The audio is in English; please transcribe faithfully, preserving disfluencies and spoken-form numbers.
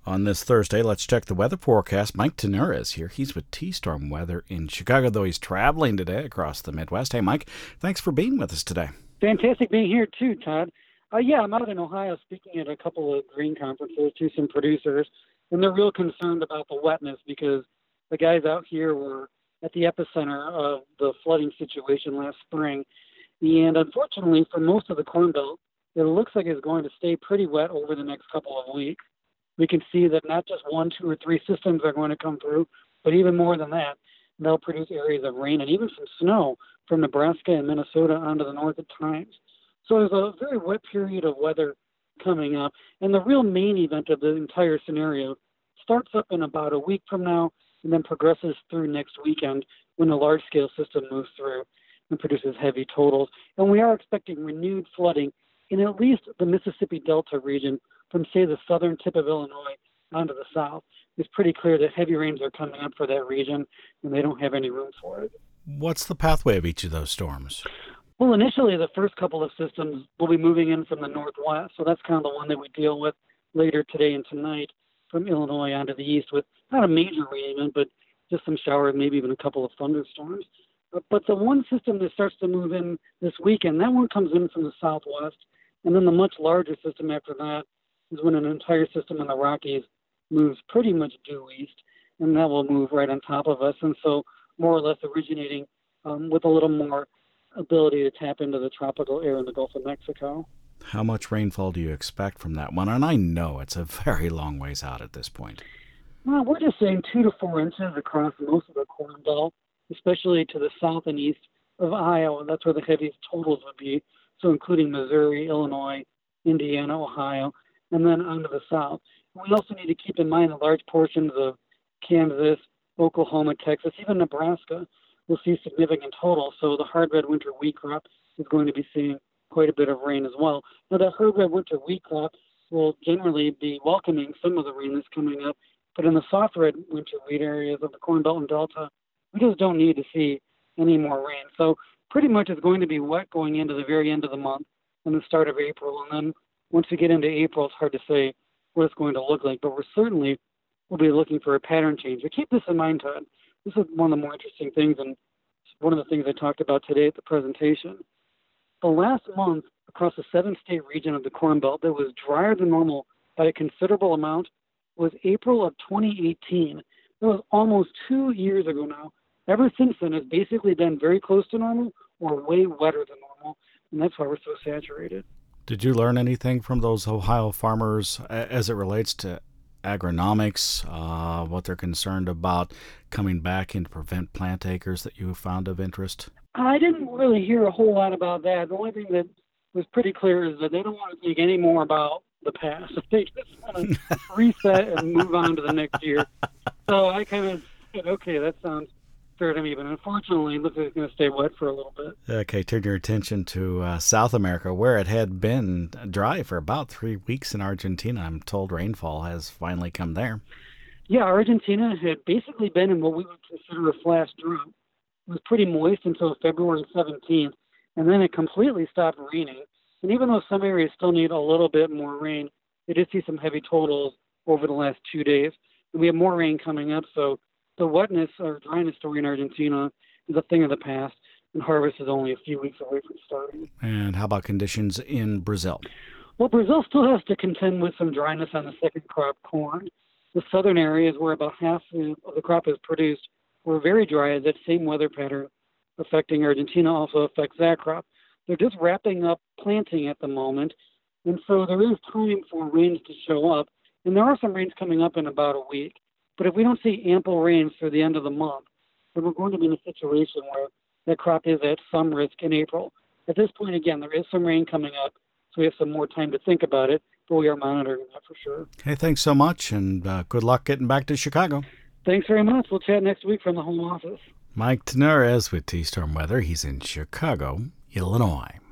On this Thursday, let's check the weather forecast. Mike Tenura is here. He's with T-Storm Weather in Chicago, though he's traveling today across the Midwest. Hey, Mike, thanks for being with us today. Fantastic being here, too, Todd. Uh, yeah, I'm out in Ohio speaking at a couple of green conferences to some producers, and they're real concerned about the wetness because the guys out here were at the epicenter of the flooding situation last spring. And unfortunately, for most of the Corn Belt, it looks like it's going to stay pretty wet over the next couple of weeks. We can see that not just one, two, or three systems are going to come through, but even more than that, they'll produce areas of rain and even some snow from Nebraska and Minnesota onto the north at times. So there's a very wet period of weather coming up, and the real main event of the entire scenario starts up in about a week from now and then progresses through next weekend when the large-scale system moves through and produces heavy totals. And we are expecting renewed flooding in at least the Mississippi Delta region from, say, the southern tip of Illinois onto the south. It's pretty clear that heavy rains are coming up for that region, and they don't have any room for it. What's the pathway of each of those storms? Well, initially, the first couple of systems will be moving in from the northwest, so that's kind of the one that we deal with later today and tonight from Illinois onto the east with not a major rain event, but just some showers, maybe even a couple of thunderstorms. But, but the one system that starts to move in this weekend, that one comes in from the southwest, and then the much larger system after that is when an entire system in the Rockies moves pretty much due east, and that will move right on top of us. And so more or less originating um, with a little more ability to tap into the tropical air in the Gulf of Mexico. How much rainfall do you expect from that one? And I know it's a very long ways out at this point. Well, we're just saying two to four inches across most of the Corn Belt, especially to the south and east of Iowa. That's where the heaviest totals would be, so including Missouri, Illinois, Indiana, Ohio, and then onto the south. We also need to keep in mind that large portions of Kansas, Oklahoma, Texas, even Nebraska will see significant totals. So the hard red winter wheat crop is going to be seeing quite a bit of rain as well. Now, that hard red winter wheat crop will generally be welcoming some of the rain that's coming up, but in the soft red winter wheat areas of the Corn Belt and Delta, we just don't need to see any more rain. So pretty much it's going to be wet going into the very end of the month and the start of April, and then once we get into April, it's hard to say what it's going to look like, but we're certainly will be looking for a pattern change. But keep this in mind, Todd. This is one of the more interesting things, and one of the things I talked about today at the presentation. The last month across the seven-state region of the Corn Belt that was drier than normal by a considerable amount was April of twenty eighteen. That was almost two years ago now. Ever since then, it's basically been very close to normal or way wetter than normal, and that's why we're so saturated. Did you learn anything from those Ohio farmers as it relates to agronomics, uh, what they're concerned about coming back in to prevent plant acres that you found of interest? I didn't really hear a whole lot about that. The only thing that was pretty clear is that they don't want to think any more about the past. They just want to reset and move on to the next year. So I kind of said, okay, that sounds fair to me, but unfortunately, it looks like it's going to stay wet for a little bit. Okay, turn your attention to uh, South America, where it had been dry for about three weeks in Argentina. I'm told rainfall has finally come there. Yeah, Argentina had basically been in what we would consider a flash drought. It was pretty moist until February seventeenth, and then it completely stopped raining. And even though some areas still need a little bit more rain, they did see some heavy totals over the last two days. And we have more rain coming up, so the wetness or dryness story in Argentina is a thing of the past, and harvest is only a few weeks away from starting. And how about conditions in Brazil? Well, Brazil still has to contend with some dryness on the second crop corn. The southern areas where about half of the crop is produced were very dry, as that same weather pattern affecting Argentina also affects that crop. They're just wrapping up planting at the moment, and so there is time for rains to show up, and there are some rains coming up in about a week. But if we don't see ample rains through the end of the month, then we're going to be in a situation where that crop is at some risk in April. At this point, again, there is some rain coming up, so we have some more time to think about it, but we are monitoring that for sure. Hey, thanks so much, and uh, good luck getting back to Chicago. Thanks very much. We'll chat next week from the home office. Mike Tenura with T-Storm Weather. He's in Chicago, Illinois.